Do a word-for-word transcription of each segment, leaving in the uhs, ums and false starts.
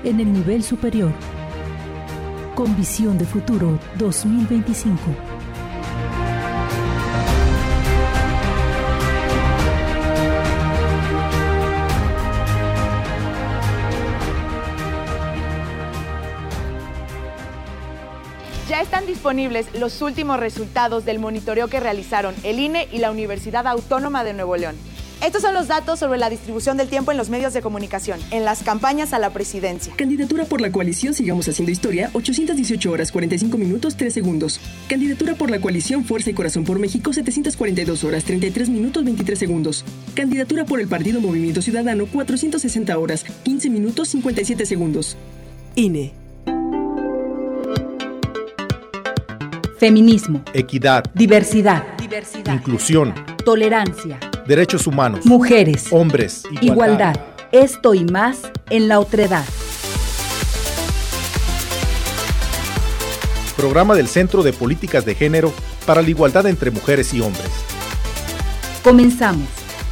en el nivel superior. Con visión de futuro dos mil veinticinco. Ya están disponibles los últimos resultados del monitoreo que realizaron el I N E y la Universidad Autónoma de Nuevo León. Estos son los datos sobre la distribución del tiempo en los medios de comunicación, en las campañas a la presidencia. Candidatura por la coalición Sigamos Haciendo Historia, ochocientas dieciocho horas, cuarenta y cinco minutos, tres segundos. Candidatura por la coalición Fuerza y Corazón por México, setecientas cuarenta y dos horas, treinta y tres minutos, veintitrés segundos. Candidatura por el Partido Movimiento Ciudadano, cuatrocientas sesenta horas, quince minutos, cincuenta y siete segundos. I N E. Feminismo, equidad, diversidad, diversidad, inclusión, tolerancia, derechos humanos, mujeres, hombres, igualdad. igualdad. Esto y más en la otredad. Programa del Centro de Políticas de Género para la Igualdad entre Mujeres y Hombres. Comenzamos.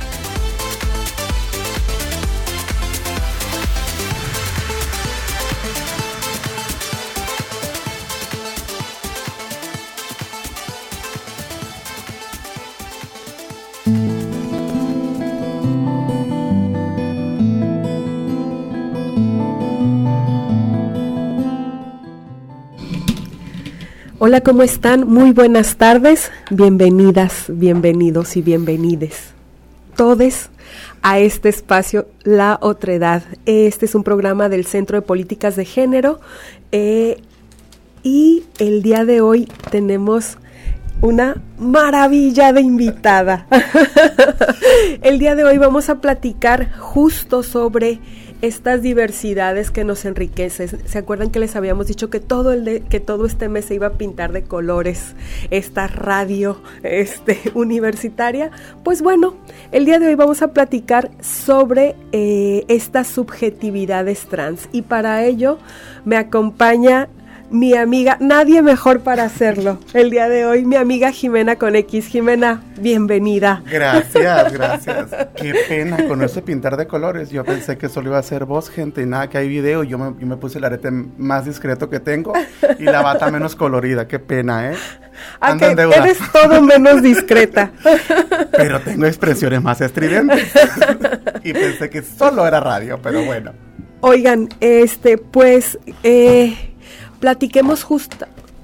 Hola, ¿cómo están? Muy buenas tardes, bienvenidas, bienvenidos y bienvenides todes a este espacio La Otredad. Este es un programa del Centro de Políticas de Género eh, y el día de hoy tenemos una maravilla de invitada. El día de hoy vamos a platicar justo sobre estas diversidades que nos enriquecen. ¿Se acuerdan que les habíamos dicho que todo el de, que todo este mes se iba a pintar de colores esta radio este, universitaria? Pues bueno, el día de hoy vamos a platicar sobre eh, estas subjetividades trans y para ello me acompaña mi amiga, nadie mejor para hacerlo, el día de hoy, mi amiga Jimena con X. Jimena, bienvenida. Gracias, gracias. Qué pena con eso de pintar de colores. Yo pensé que solo iba a ser voz, gente, y nada, que hay video. Yo me, yo me puse el arete más discreto que tengo y la bata menos colorida. Qué pena, ¿eh? Ando en deuda. Eres todo menos discreta. Pero tengo expresiones más estridentes. Y pensé que solo era radio, pero bueno. Oigan, este, pues, eh... platiquemos justo.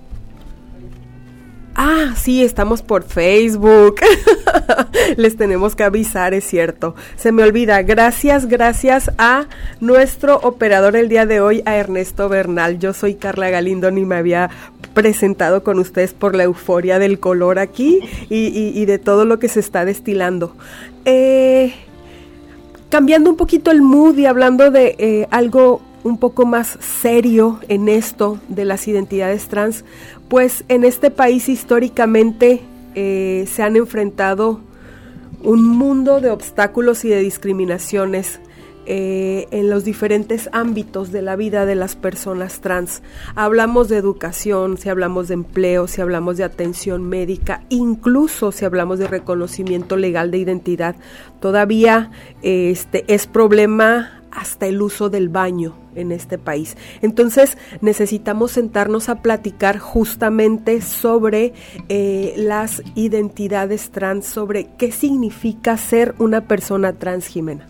Ah, sí, estamos por Facebook. Les tenemos que avisar, es cierto. Se me olvida. Gracias, gracias a nuestro operador el día de hoy, a Ernesto Bernal. Yo soy Carla Galindo, ni me había presentado con ustedes por la euforia del color aquí y, y, y de todo lo que se está destilando. Eh, cambiando un poquito el mood y hablando de eh, algo un poco más serio en esto de las identidades trans, pues en este país históricamente eh, se han enfrentado un mundo de obstáculos y de discriminaciones eh, en los diferentes ámbitos de la vida de las personas trans. Hablamos de educación, si hablamos de empleo, si hablamos de atención médica, incluso si hablamos de reconocimiento legal de identidad, todavía eh, este es problema hasta el uso del baño en este país. Entonces necesitamos sentarnos a platicar justamente sobre eh, las identidades trans, sobre qué significa ser una persona trans, Jimena.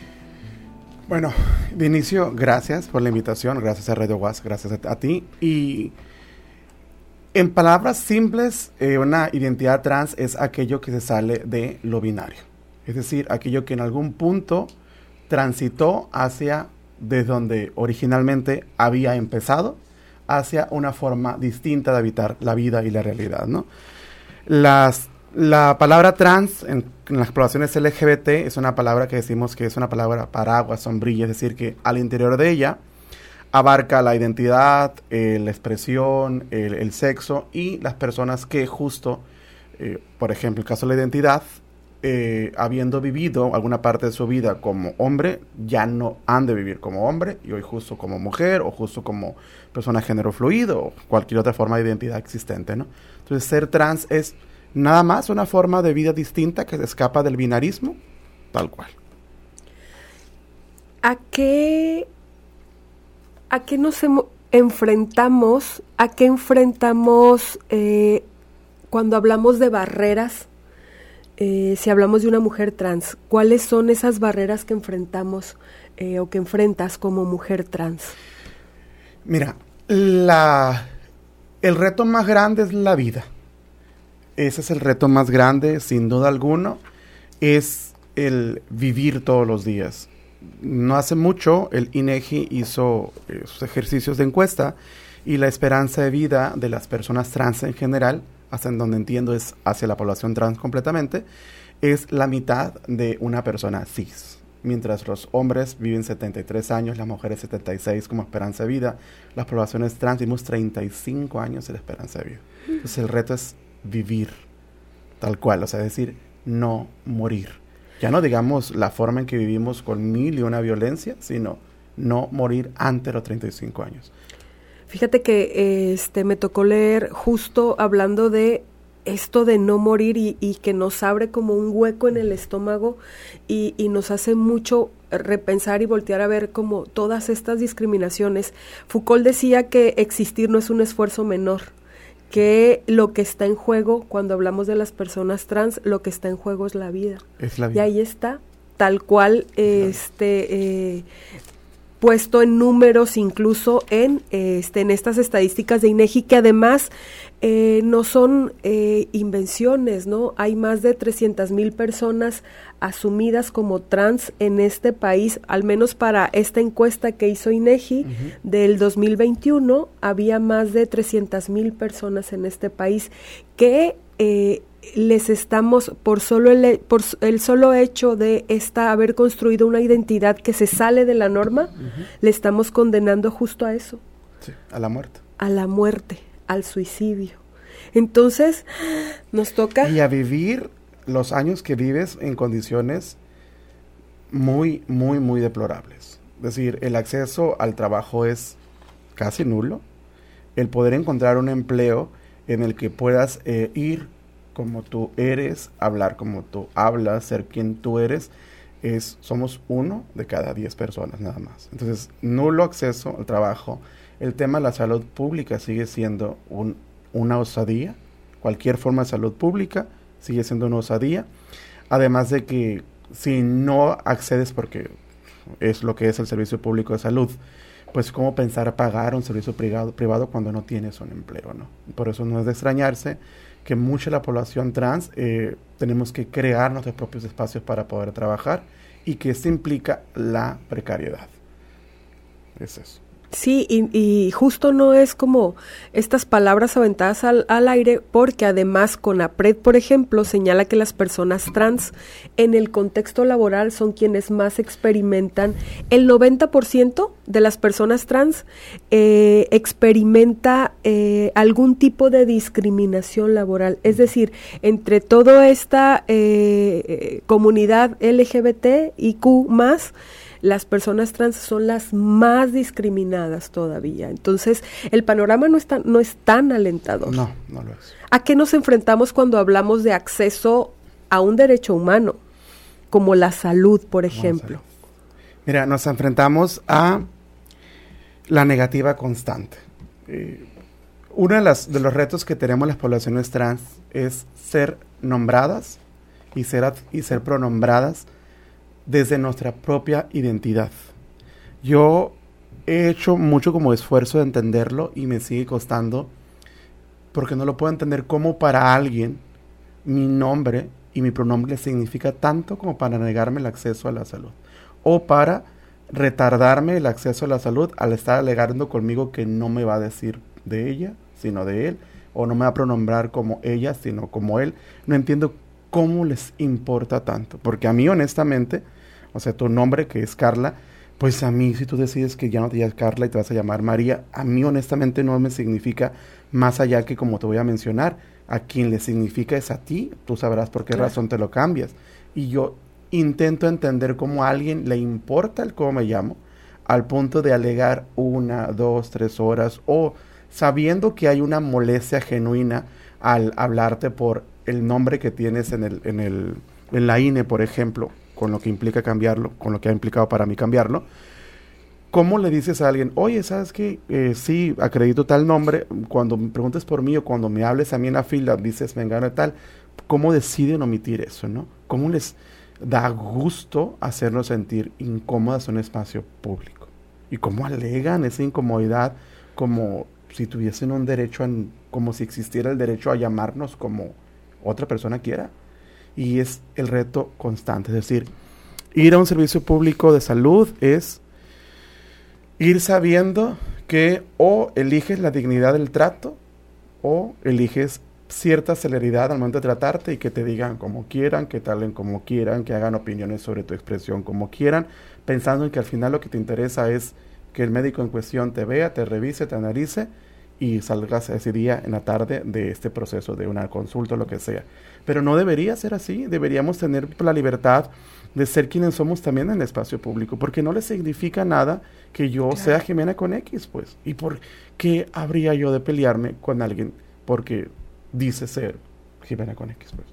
Bueno, de inicio, gracias por la invitación, gracias a Radio Guas, gracias a, a ti. Y en palabras simples, eh, una identidad trans es aquello que se sale de lo binario, es decir, aquello que en algún punto transitó hacia, desde donde originalmente había empezado, hacia una forma distinta de habitar la vida y la realidad, ¿no? Las, la palabra trans en, en las poblaciones L G B T es una palabra que decimos que es una palabra paraguas, sombrilla, es decir, que al interior de ella abarca la identidad, eh, la expresión, el, el sexo y las personas que justo, eh, por ejemplo, el caso de la identidad, Eh, habiendo vivido alguna parte de su vida como hombre, ya no han de vivir como hombre y hoy justo como mujer o justo como persona de género fluido o cualquier otra forma de identidad existente, ¿no? Entonces ser trans es nada más una forma de vida distinta que se escapa del binarismo, tal cual. ¿A qué ¿A qué nos hemos, enfrentamos? ¿A qué enfrentamos eh, cuando hablamos de barreras? Eh, si hablamos de una mujer trans, ¿cuáles son esas barreras que enfrentamos eh, o que enfrentas como mujer trans? Mira, la, el reto más grande es la vida. Ese es el reto más grande, sin duda alguno, es el vivir todos los días. No hace mucho el INEGI hizo eh, sus ejercicios de encuesta y la esperanza de vida de las personas trans en general, hasta en donde entiendo es hacia la población trans completamente, es la mitad de una persona cis. Mientras los hombres viven setenta y tres años, las mujeres setenta y seis como esperanza de vida, las poblaciones trans vivimos treinta y cinco años de esperanza de vida. Entonces el reto es vivir tal cual, o sea, es decir, no morir. Ya no digamos la forma en que vivimos con mil y una violencia, sino no morir antes de los treinta y cinco años. Fíjate que este me tocó leer justo hablando de esto de no morir y, y que nos abre como un hueco en el estómago y, y nos hace mucho repensar y voltear a ver como todas estas discriminaciones. Foucault decía que existir no es un esfuerzo menor, que lo que está en juego cuando hablamos de las personas trans, lo que está en juego es la vida. Es la vida. Y ahí está, tal cual, este, eh, puesto en números, incluso en, este, en estas estadísticas de INEGI, que además eh, no son eh, invenciones, ¿no? Hay más de trescientas mil personas asumidas como trans en este país, al menos para esta encuesta que hizo INEGI uh-huh. del dos mil veintiuno, había más de trescientas mil personas en este país que eh, les estamos, por solo el, por el solo hecho de esta haber construido una identidad que se sale de la norma, uh-huh. le estamos condenando justo a eso. Sí, a la muerte. A la muerte, al suicidio. Entonces, nos toca... Y a vivir los años que vives en condiciones muy, muy, muy deplorables. Es decir, el acceso al trabajo es casi nulo. El poder encontrar un empleo en el que puedas eh, ir como tú eres, hablar como tú hablas, ser quien tú eres, es somos uno de cada diez personas nada más. Entonces, nulo acceso al trabajo. El tema de la salud pública sigue siendo un, una osadía. Cualquier forma de salud pública sigue siendo una osadía. Además de que si no accedes, porque es lo que es el servicio público de salud, pues cómo pensar pagar un servicio privado, privado cuando no tienes un empleo, ¿no? Por eso no es de extrañarse que mucha de la población trans eh, tenemos que crear nuestros propios espacios para poder trabajar y que esto implica la precariedad. Es eso. Sí, y, y justo no es como estas palabras aventadas al, al aire, porque además CONAPRED, por ejemplo, señala que las personas trans en el contexto laboral son quienes más experimentan. El noventa por ciento de las personas trans eh, experimenta eh, algún tipo de discriminación laboral. Es decir, entre toda esta eh, comunidad L G B T I Q más, las personas trans son las más discriminadas todavía. Entonces, el panorama no es tan, no es tan alentador. No, no lo es. ¿A qué nos enfrentamos cuando hablamos de acceso a un derecho humano, como la salud, por ejemplo? Mira, nos enfrentamos a la negativa constante. Eh, uno de, las, de los retos que tenemos las poblaciones trans es ser nombradas y ser, y ser pronombradas desde nuestra propia identidad. Yo he hecho mucho como esfuerzo de entenderlo y me sigue costando porque no lo puedo entender cómo para alguien mi nombre y mi pronombre significa tanto como para negarme el acceso a la salud o para retardarme el acceso a la salud al estar alegando conmigo que no me va a decir de ella, sino de él, o no me va a pronombrar como ella, sino como él. No entiendo cómo les importa tanto, porque a mí honestamente, o sea, tu nombre que es Carla, pues a mí si tú decides que ya no te llamas Carla y te vas a llamar María, a mí honestamente no me significa más allá que como te voy a mencionar, a quien le significa es a ti, tú sabrás por qué claro. razón te lo cambias. Y yo intento entender cómo a alguien le importa el cómo me llamo, al punto de alegar una, dos, tres horas, o sabiendo que hay una molestia genuina al hablarte por el nombre que tienes en el, en el, en la I N E, por ejemplo, con lo que implica cambiarlo, con lo que ha implicado para mí cambiarlo, ¿Cómo le dices a alguien, oye, ¿sabes qué? Eh, sí, acredito tal nombre, cuando me preguntes por mí o cuando me hables a mí en la fila, dices, me engano y tal, ¿cómo deciden omitir eso, no? ¿Cómo les da gusto hacernos sentir incómodas en un espacio público? ¿Y cómo alegan esa incomodidad como si tuviesen un derecho, a, como si existiera el derecho a llamarnos como otra persona quiera? Y es el reto constante, es decir, ir a un servicio público de salud es ir sabiendo que o eliges la dignidad del trato o eliges cierta celeridad al momento de tratarte y que te digan como quieran, que te hablen como quieran, que hagan opiniones sobre tu expresión como quieran, pensando en que al final lo que te interesa es que el médico en cuestión te vea, te revise, te analice y salgas ese día en la tarde de este proceso de una consulta o lo que sea. Pero no debería ser así, deberíamos tener la libertad de ser quienes somos también en el espacio público, porque no le significa nada que yo claro. sea Jimena con X, pues. ¿Y por qué habría yo de pelearme con alguien porque dice ser Jimena con X, pues?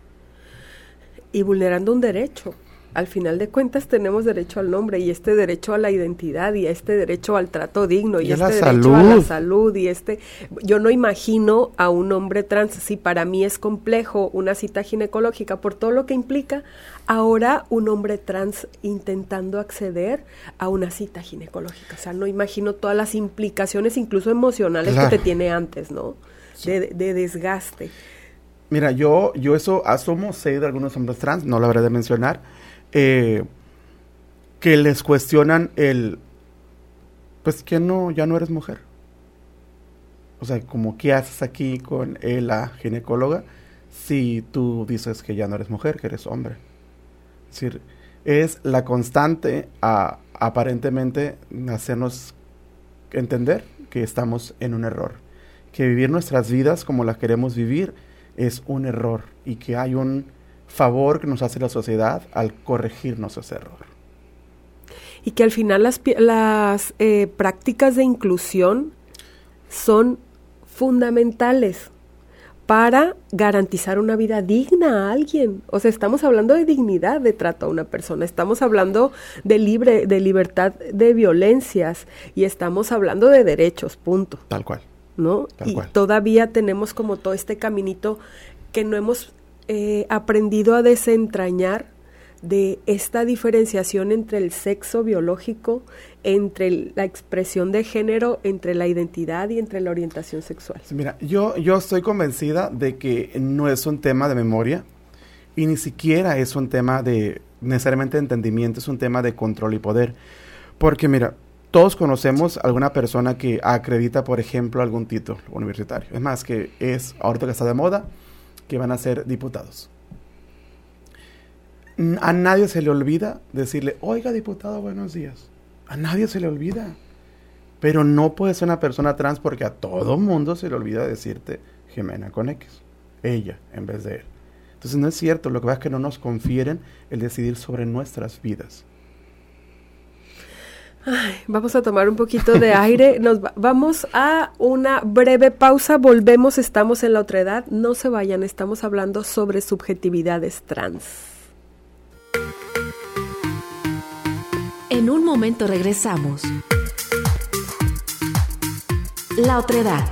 Y vulnerando un derecho. Al final de cuentas tenemos derecho al nombre y este derecho a la identidad y este derecho al trato digno y, y este derecho salud. a la salud y este, yo no imagino a un hombre trans, si para mí es complejo una cita ginecológica por todo lo que implica, ahora un hombre trans intentando acceder a una cita ginecológica, o sea, no imagino todas las implicaciones incluso emocionales claro. que te tiene antes, ¿no? Sí. De, de desgaste. Mira, yo, yo eso asumo, sé de algunos hombres trans, no lo habré de mencionar, Eh, que les cuestionan el, pues que no, ya no eres mujer. O sea, como ¿qué haces aquí con eh, la ginecóloga si tú dices que ya no eres mujer, que eres hombre? Es decir, es la constante a, aparentemente hacernos entender que estamos en un error, que vivir nuestras vidas como las queremos vivir es un error y que hay un favor que nos hace la sociedad al corregirnos ese error. Y que al final las, las eh, prácticas de inclusión son fundamentales para garantizar una vida digna a alguien. O sea, estamos hablando de dignidad de trato a una persona, estamos hablando de libre, de libertad de violencias y estamos hablando de derechos, punto. Tal cual. ¿No? Tal y cual. Todavía tenemos como todo este caminito que no hemos Eh, aprendido a desentrañar de esta diferenciación entre el sexo biológico, entre el, la expresión de género, entre la identidad y entre la orientación sexual. Sí, mira, yo, yo estoy convencida de que no es un tema de memoria y ni siquiera es un tema de necesariamente de entendimiento, es un tema de control y poder. Porque mira, todos conocemos a alguna persona que acredita, por ejemplo, algún título universitario. Es más, que es, ahorita que está de moda, que van a ser diputados. A nadie se le olvida decirle, oiga, diputado, buenos días. A nadie se le olvida. Pero no puede ser una persona trans porque a todo mundo se le olvida decirte Jimena con X. Ella, en vez de él. Entonces no es cierto, lo que pasa es que no nos confieren el decidir sobre nuestras vidas. Ay, vamos a tomar un poquito de aire, nos va, vamos a una breve pausa, volvemos, estamos en La Otredad, no se vayan, estamos hablando sobre subjetividades trans. En un momento regresamos. La Otredad.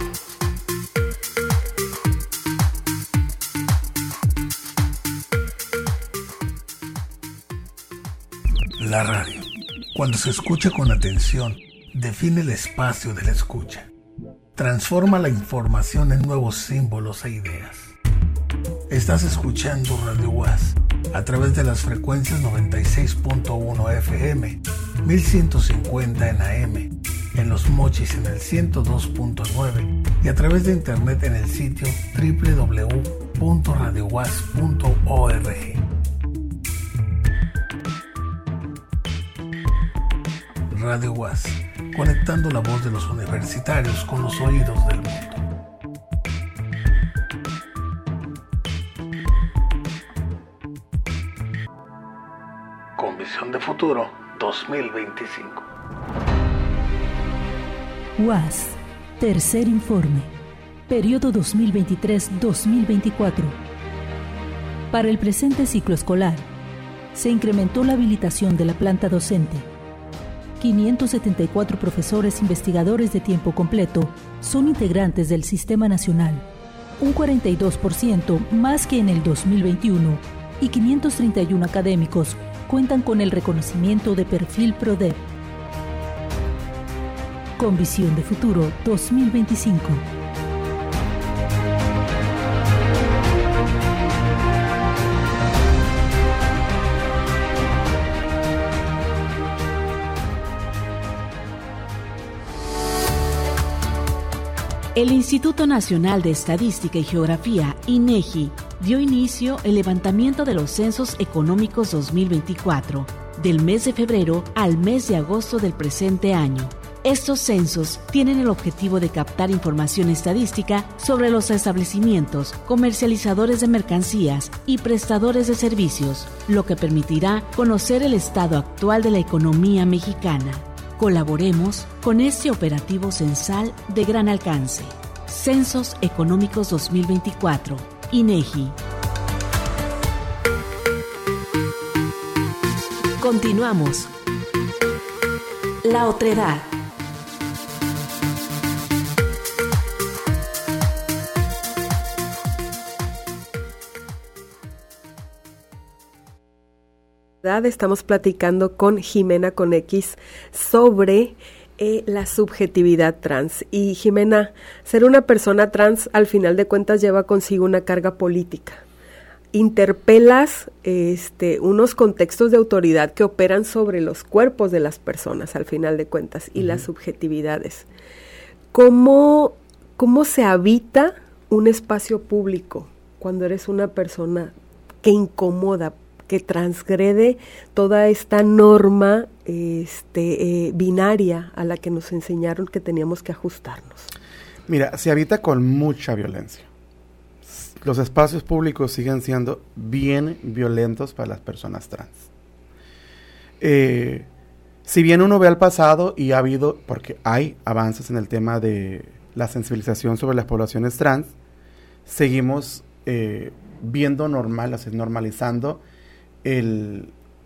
La radio, cuando se escucha con atención, define el espacio de la escucha. Transforma la información en nuevos símbolos e ideas. Estás escuchando Radio UAS a través de las frecuencias noventa y seis punto uno F M, mil ciento cincuenta en A M, en Los Mochis en el ciento dos punto nueve y a través de internet en el sitio doble u doble u doble u punto radio uas punto org. Radio UAS, conectando la voz de los universitarios con los oídos del mundo. Con visión de futuro dos mil veinticinco. UAS, tercer informe, periodo dos mil veintitrés dos mil veinticuatro. Para el presente ciclo escolar, se incrementó la habilitación de la planta docente. quinientos setenta y cuatro profesores investigadores de tiempo completo son integrantes del Sistema Nacional, un cuarenta y dos por ciento más que en el dos mil veintiuno, y quinientos treinta y uno académicos cuentan con el reconocimiento de perfil PRODEP. Con visión de futuro dos mil veinticinco. El Instituto Nacional de Estadística y Geografía, INEGI, dio inicio el levantamiento de los censos económicos dos mil veinticuatro, del mes de febrero al mes de agosto del presente año. Estos censos tienen el objetivo de captar información estadística sobre los establecimientos, comercializadores de mercancías y prestadores de servicios, lo que permitirá conocer el estado actual de la economía mexicana. Colaboremos con este operativo censal de gran alcance. Censos Económicos dos mil veinticuatro, INEGI. Continuamos. La otredad. Estamos platicando con Jimena con X sobre eh, la subjetividad trans. Y Jimena, ser una persona trans al final de cuentas lleva consigo una carga política. Interpelas este, unos contextos de autoridad que operan sobre los cuerpos de las personas al final de cuentas y uh-huh. las subjetividades. ¿Cómo, ¿Cómo se habita un espacio público cuando eres una persona que incomoda, que transgrede toda esta norma este, eh, binaria a la que nos enseñaron que teníamos que ajustarnos? Mira, se habita con mucha violencia. Los espacios públicos siguen siendo bien violentos para las personas trans. Eh, si bien uno ve al pasado y ha habido, porque hay avances en el tema de la sensibilización sobre las poblaciones trans, seguimos eh, viendo normal, así, normalizando El,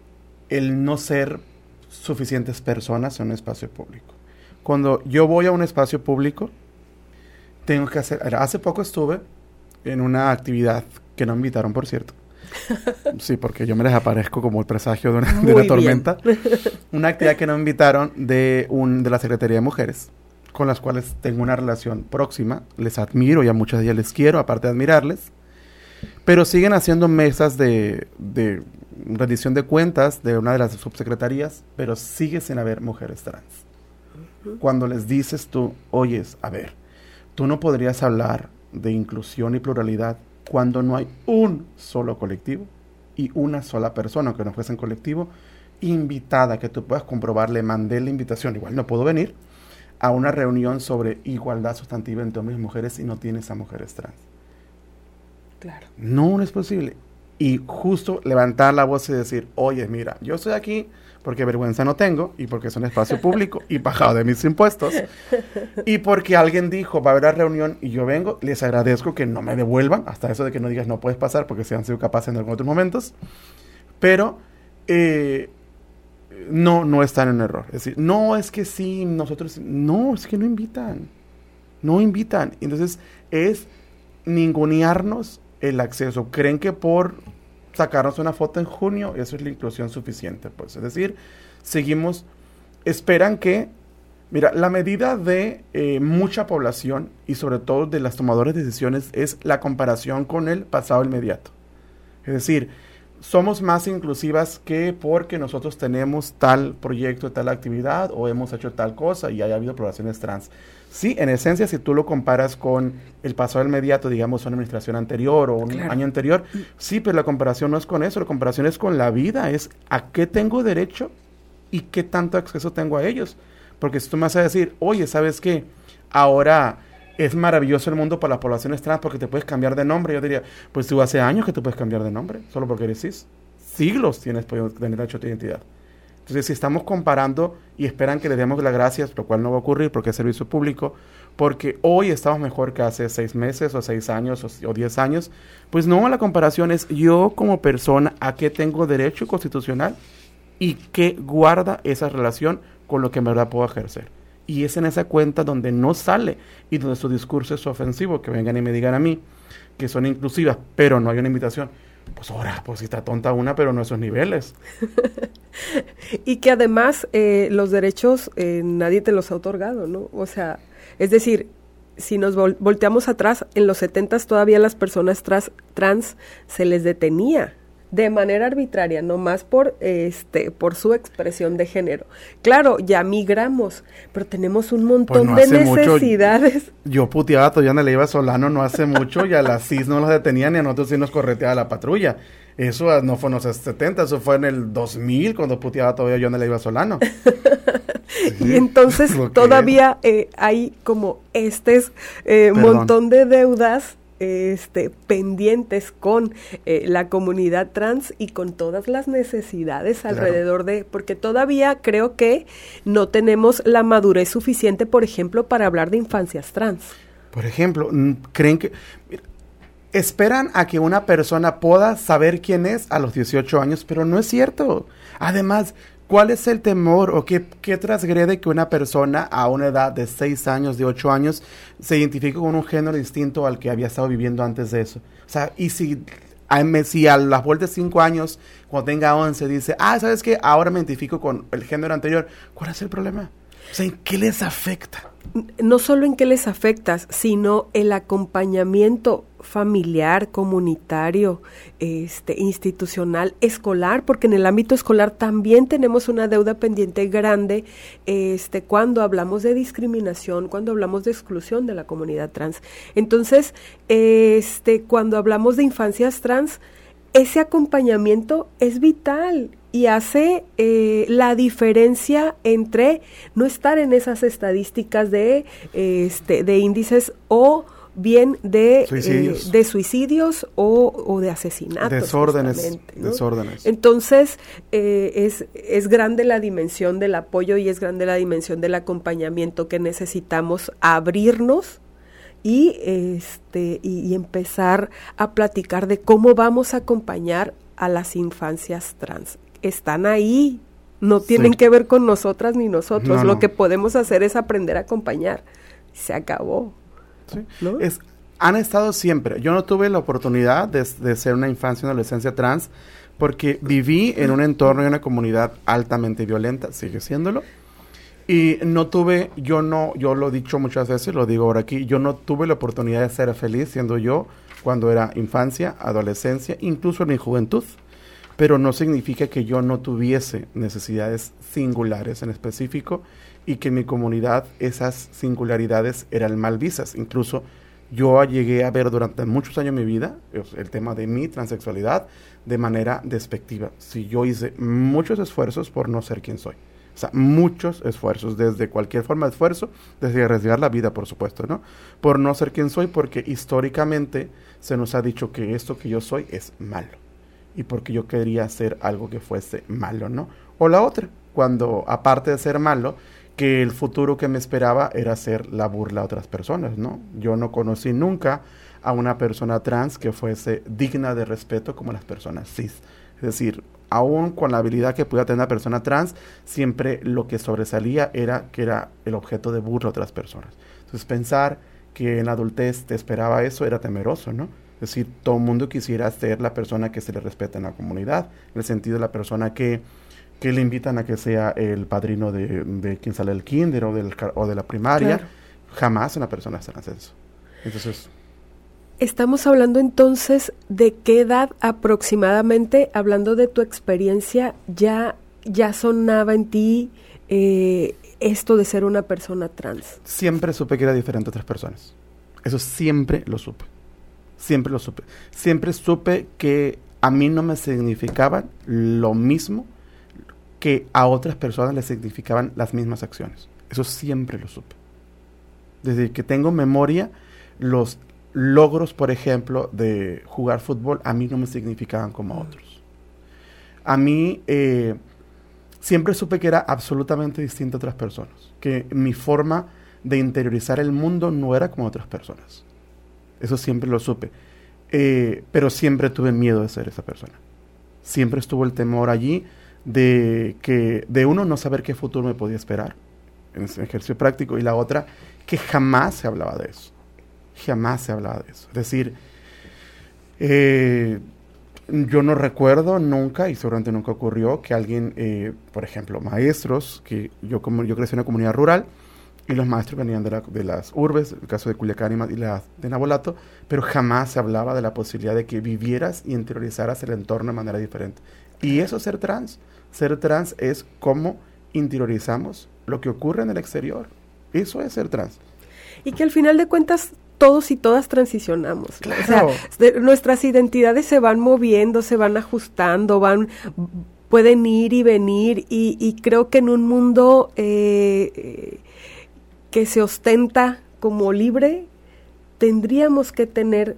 el no ser suficientes personas en un espacio público. Cuando yo voy a un espacio público, tengo que hacer... Hace poco estuve en una actividad que no me invitaron, por cierto. Sí, porque yo me les aparezco como el presagio de una, de una tormenta. Una actividad que no me invitaron de, un, de la Secretaría de Mujeres, con las cuales tengo una relación próxima. Les admiro y a muchas de ellas les quiero, aparte de admirarles. Pero siguen haciendo mesas de, de rendición de cuentas de una de las subsecretarías, pero sigue sin haber mujeres trans. Uh-huh. Cuando les dices tú, oyes, a ver, tú no podrías hablar de inclusión y pluralidad cuando no hay un solo colectivo y una sola persona, aunque no fuese en colectivo, invitada, que tú puedas comprobar, le mandé la invitación, igual no puedo venir, a una reunión sobre igualdad sustantiva entre hombres y mujeres y no tienes a mujeres trans. Claro. No, no es posible. Y justo levantar la voz y decir, oye, mira, yo estoy aquí porque vergüenza no tengo y porque es un espacio público y pagado de mis impuestos y porque alguien dijo, va a haber una reunión y yo vengo, les agradezco que no me devuelvan, hasta eso de que no digas no puedes pasar porque se han sido capaces en algunos otros momentos, pero eh, no, no están en error. Es decir, no es que sí, nosotros, no, es que no invitan, no invitan. Entonces es ningunearnos el acceso. Creen que por sacarnos una foto en junio, eso es la inclusión suficiente, pues. Es decir, seguimos, esperan que, mira, la medida de eh, mucha población y sobre todo de las tomadores de decisiones es la comparación con el pasado inmediato. Es decir, somos más inclusivas que porque nosotros tenemos tal proyecto, tal actividad o hemos hecho tal cosa y haya habido poblaciones trans. Sí, en esencia, si tú lo comparas con el pasado inmediato, digamos, una administración anterior o un claro. año anterior, sí, pero la comparación no es con eso, la comparación es con la vida, es a qué tengo derecho y qué tanto acceso tengo a ellos. Porque si tú me vas a decir, oye, ¿sabes qué? Ahora es maravilloso el mundo para las poblaciones trans porque te puedes cambiar de nombre. Yo diría, pues tú hace años que tú puedes cambiar de nombre, solo porque eres cis. Siglos tienes podido tener derecho a tu identidad. Entonces, si estamos comparando y esperan que les demos las gracias, lo cual no va a ocurrir porque es servicio público, porque hoy estamos mejor que hace seis meses o seis años o, o diez años, pues no, la comparación es yo como persona a qué tengo derecho constitucional y qué guarda esa relación con lo que en verdad puedo ejercer. Y es en esa cuenta donde no sale y donde su discurso es ofensivo, que vengan y me digan a mí que son inclusivas, pero no hay una invitación. Pues ahora, pues si está tonta una, pero no esos niveles. Y que además eh, los derechos eh, nadie te los ha otorgado, ¿no? O sea, es decir, si nos vol- volteamos atrás, en los setentas todavía las personas tras, trans se les detenía de manera arbitraria, nomás por este por su expresión de género. Claro, ya migramos, pero tenemos un montón pues no de necesidades. Mucho, yo puteaba todavía a Leiva Solano no hace mucho y a las C I S no los detenían y a nosotros sí nos correteaba la patrulla. Eso no fue en los setenta, eso fue en el dos mil cuando puteaba todavía yo a Leiva Solano. Sí, y entonces todavía eh, hay como este eh, montón de deudas Este, pendientes con eh, la comunidad trans y con todas las necesidades claro. alrededor de, porque todavía creo que no tenemos la madurez suficiente, por ejemplo, para hablar de infancias trans. Por ejemplo, creen que mira, esperan a que una persona pueda saber quién es a los dieciocho años, pero no es cierto. Además, ¿cuál es el temor o qué, qué transgrede que una persona a una edad de seis años, de ocho años, se identifique con un género distinto al que había estado viviendo antes de eso? O sea, y si a, si a las vueltas de cinco años, cuando tenga once, dice, ah, ¿sabes qué? Ahora me identifico con el género anterior. ¿Cuál es el problema? O sea, ¿en qué les afecta? No solo en qué les afecta, sino el acompañamiento familiar, comunitario, este, institucional, escolar, porque en el ámbito escolar también tenemos una deuda pendiente grande, este, cuando hablamos de discriminación, cuando hablamos de exclusión de la comunidad trans. Entonces, este, cuando hablamos de infancias trans, ese acompañamiento es vital y hace eh, la diferencia entre no estar en esas estadísticas de, este, de índices o bien de suicidios, eh, de suicidios o, o de asesinatos. Desórdenes, ¿no? desórdenes. Entonces, eh, es, es grande la dimensión del apoyo y es grande la dimensión del acompañamiento que necesitamos abrirnos y, este, y, y empezar a platicar de cómo vamos a acompañar a las infancias trans. Están ahí, no tienen sí. que ver con nosotras ni nosotros. No, Lo no. que podemos hacer es aprender a acompañar. Se acabó. Sí. ¿No? Es, han estado siempre. Yo no tuve la oportunidad de, de ser una infancia y una adolescencia trans porque viví en un entorno y una comunidad altamente violenta, sigue siéndolo. Y no tuve, yo no, yo lo he dicho muchas veces, lo digo ahora aquí, yo no tuve la oportunidad de ser feliz siendo yo cuando era infancia, adolescencia, incluso en mi juventud. Pero no significa que yo no tuviese necesidades singulares en específico y que en mi comunidad esas singularidades eran mal vistas. Incluso yo llegué a ver durante muchos años de mi vida el tema de mi transexualidad de manera despectiva. Si yo hice muchos esfuerzos por no ser quien soy. O sea, muchos esfuerzos, desde cualquier forma de esfuerzo, desde arriesgar la vida, por supuesto, ¿no? Por no ser quien soy, porque históricamente se nos ha dicho que esto que yo soy es malo. Y porque yo quería hacer algo que fuese malo, ¿no? O la otra, cuando aparte de ser malo, que el futuro que me esperaba era ser la burla a otras personas, ¿no? Yo no conocí nunca a una persona trans que fuese digna de respeto como las personas cis. Es decir, aún con la habilidad que pudiera tener una persona trans, siempre lo que sobresalía era que era el objeto de burla a otras personas. Entonces, pensar que en la adultez te esperaba eso era temeroso, ¿no? Es decir, todo el mundo quisiera ser la persona que se le respeta en la comunidad, en el sentido de la persona que, que le invitan a que sea el padrino de, de quien sale del kinder o, del, o de la primaria. Claro. Jamás una persona trans eso. Entonces... Estamos hablando entonces de qué edad aproximadamente, hablando de tu experiencia, ya, ya sonaba en ti eh, esto de ser una persona trans. Siempre supe que era diferente a otras personas. Eso siempre lo supe. Siempre lo supe. Siempre supe que a mí no me significaban lo mismo que a otras personas les significaban las mismas acciones. Eso siempre lo supe. Desde que tengo memoria, los logros, por ejemplo, de jugar fútbol, a mí no me significaban como a otros. A mí eh, siempre supe que era absolutamente distinto a otras personas, que mi forma de interiorizar el mundo no era como otras personas. Eso siempre lo supe. Eh, pero siempre tuve miedo de ser esa persona. Siempre estuvo el temor allí de que de uno no saber qué futuro me podía esperar en ese ejercicio práctico, y la otra, que jamás se hablaba de eso. Jamás se hablaba de eso. Es decir, eh, yo no recuerdo nunca, y seguramente nunca ocurrió, que alguien, eh, por ejemplo, maestros, que yo como yo crecí en una comunidad rural, y los maestros venían de, la, de las urbes, el caso de Culiacán y, y la de Nabolato, pero jamás se hablaba de la posibilidad de que vivieras y interiorizaras el entorno de manera diferente. Y eso es ser trans. Ser trans es cómo interiorizamos lo que ocurre en el exterior. Eso es ser trans. Y que al final de cuentas todos y todas transicionamos. Claro. O sea, de, nuestras identidades se van moviendo, se van ajustando, van pueden ir y venir, y, y creo que en un mundo eh, eh, que se ostenta como libre, tendríamos que tener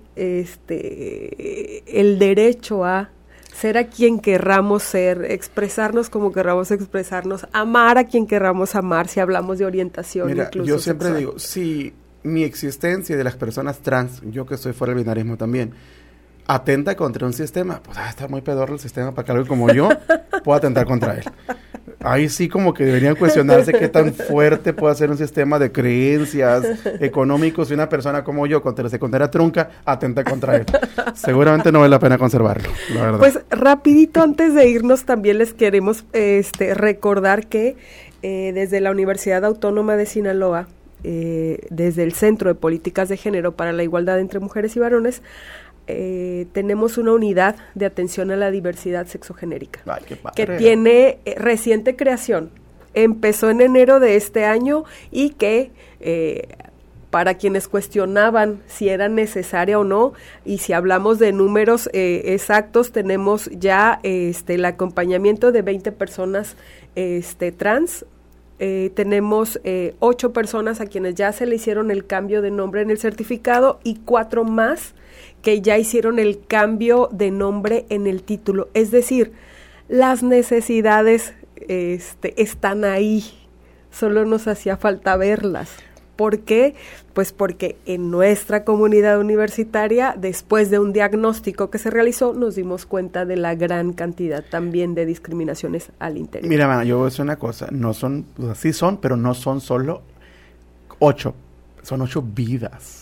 este el derecho a ser a quien querramos ser, expresarnos como querramos expresarnos, amar a quien querramos amar, si hablamos de orientación. Mira, incluso yo siempre sexual. digo, si mi existencia y de las personas trans, yo que estoy fuera del binarismo también, atenta contra un sistema, pues ah, está muy pedorro el sistema para que alguien como yo pueda atentar contra él. Ahí sí como que deberían cuestionarse qué tan fuerte puede ser un sistema de creencias económicos si una persona como yo, contra la secundaria trunca, atenta contra él. Seguramente no vale la pena conservarlo, la verdad. Pues rapidito antes de irnos también les queremos este, recordar que eh, desde la Universidad Autónoma de Sinaloa, eh, desde el Centro de Políticas de Género para la Igualdad entre Mujeres y Varones, Eh, tenemos una unidad de atención a la diversidad sexogenérica. Ay, qué padre. Que tiene eh, reciente creación. Empezó en enero de este año y que eh, para quienes cuestionaban si era necesaria o no, y si hablamos de números eh, exactos, tenemos ya este, el acompañamiento de veinte personas este, trans. Eh, tenemos eh, ocho personas a quienes ya se le hicieron el cambio de nombre en el certificado y cuatro más que ya hicieron el cambio de nombre en el título. Es decir, las necesidades este, están ahí, solo nos hacía falta verlas. ¿Por qué? Pues porque en nuestra comunidad universitaria, después de un diagnóstico que se realizó, nos dimos cuenta de la gran cantidad también de discriminaciones al interior. Mira, man, yo voy a decir una cosa, no son, o sea, sí son, pero no son solo ocho, son ocho vidas.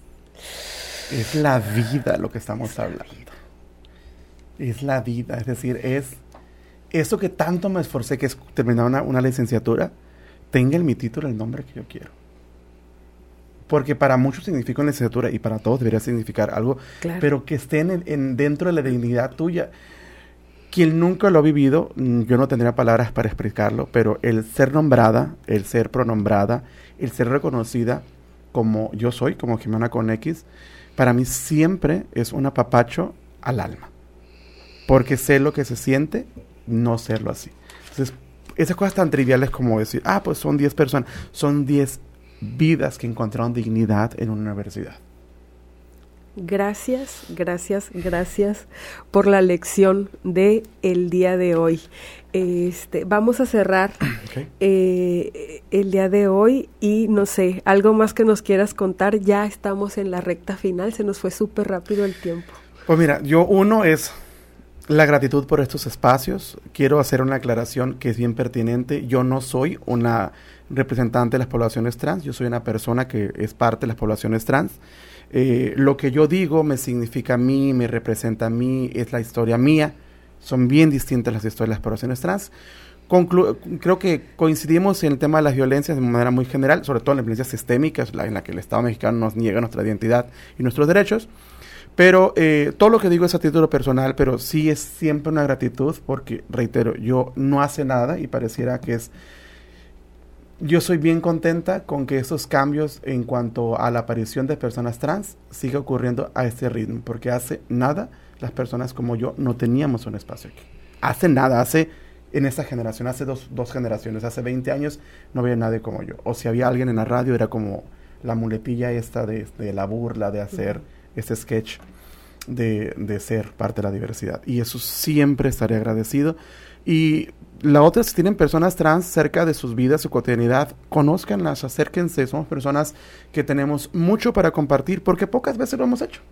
Es la vida lo que estamos hablando. Es la vida, es decir, es eso que tanto me esforcé, que es terminar una, una licenciatura, tenga en mi título el nombre que yo quiero. Porque para muchos significa una licenciatura y para todos debería significar algo, claro, pero que esté en, en, dentro de la dignidad tuya. Quien nunca lo ha vivido, yo no tendría palabras para explicarlo, pero el ser nombrada, el ser pronombrada, el ser reconocida como yo soy, como Jimena con X, para mí siempre es un apapacho al alma. Porque sé lo que se siente, no serlo así. Entonces, esas cosas tan triviales como decir, ah, pues son diez personas, son diez vidas que encontraron dignidad en una universidad. Gracias, gracias, gracias por la lección de el día de hoy. Este, vamos a cerrar okay. eh, el día de hoy y no sé, algo más que nos quieras contar. Ya estamos en la recta final, se nos fue súper rápido el tiempo. Pues mira, yo uno es la gratitud por estos espacios. Quiero hacer una aclaración que es bien pertinente. Yo no soy una representante de las poblaciones trans, yo soy una persona que es parte de las poblaciones trans. Eh, lo que yo digo me significa a mí, me representa a mí, es la historia mía. Son bien distintas las historias de las poblaciones trans. Conclu- creo que coincidimos en el tema de las violencias de manera muy general, sobre todo en las violencias sistémicas, la, en la que el Estado mexicano nos niega nuestra identidad y nuestros derechos. Pero eh, todo lo que digo es a título personal, pero sí es siempre una gratitud porque, reitero, yo no hace nada y pareciera que es... Yo soy bien contenta con que esos cambios en cuanto a la aparición de personas trans siga ocurriendo a este ritmo, porque hace nada las personas como yo no teníamos un espacio aquí. Hace nada, hace en esta generación, hace dos, dos generaciones, hace veinte años no había nadie como yo. O si había alguien en la radio era como la muletilla esta de, de la burla, de hacer uh-huh. este sketch de, de ser parte de la diversidad. Y eso siempre estaré agradecido. Y la otra, si tienen personas trans cerca de sus vidas, su cotidianidad, conózcanlas, acérquense. Somos personas que tenemos mucho para compartir porque pocas veces lo hemos hecho.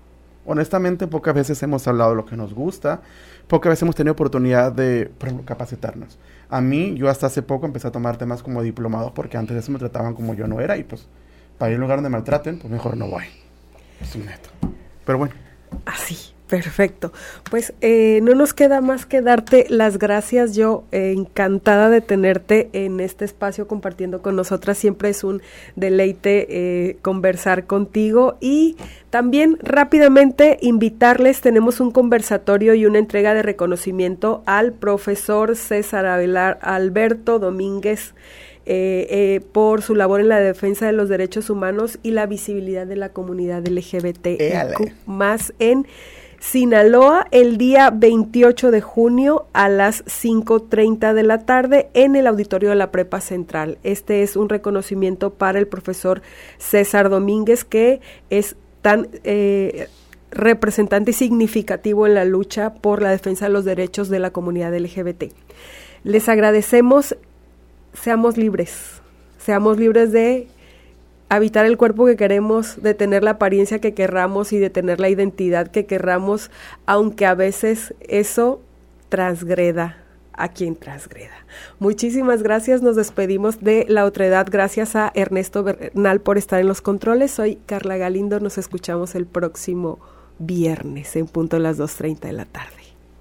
honestamente pocas veces hemos hablado de lo que nos gusta, pocas veces hemos tenido oportunidad de, por ejemplo, capacitarnos. A mí, yo hasta hace poco empecé a tomar temas como diplomados porque antes de eso me trataban como yo no era y pues para ir a un lugar donde maltraten, pues mejor no voy. Es un neto. Pero bueno. Así. Perfecto. Pues eh, no nos queda más que darte las gracias. Yo eh, encantada de tenerte en este espacio compartiendo con nosotras. Siempre es un deleite eh, conversar contigo y también rápidamente invitarles. Tenemos un conversatorio y una entrega de reconocimiento al profesor César Abelar, Alberto Domínguez eh, eh, por su labor en la defensa de los derechos humanos y la visibilidad de la comunidad L G B T I Q más en Sinaloa, el día veintiocho de junio a las cinco treinta de la tarde en el auditorio de la Prepa Central. Este es un reconocimiento para el profesor César Domínguez, que es tan eh, representante y significativo en la lucha por la defensa de los derechos de la comunidad L G B T. Les agradecemos, seamos libres, seamos libres de habitar el cuerpo que queremos, de tener la apariencia que querramos y de tener la identidad que querramos, aunque a veces eso transgreda a quien transgreda. Muchísimas gracias, nos despedimos de La Otredad, gracias a Ernesto Bernal por estar en los controles. Soy Carla Galindo, nos escuchamos el próximo viernes en punto a las dos treinta de la tarde.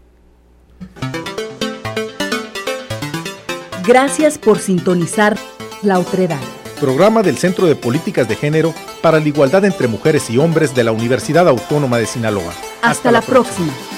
Gracias por sintonizar La Otredad, programa del Centro de Políticas de Género para la Igualdad entre Mujeres y Hombres de la Universidad Autónoma de Sinaloa. Hasta, Hasta la, la próxima. próxima.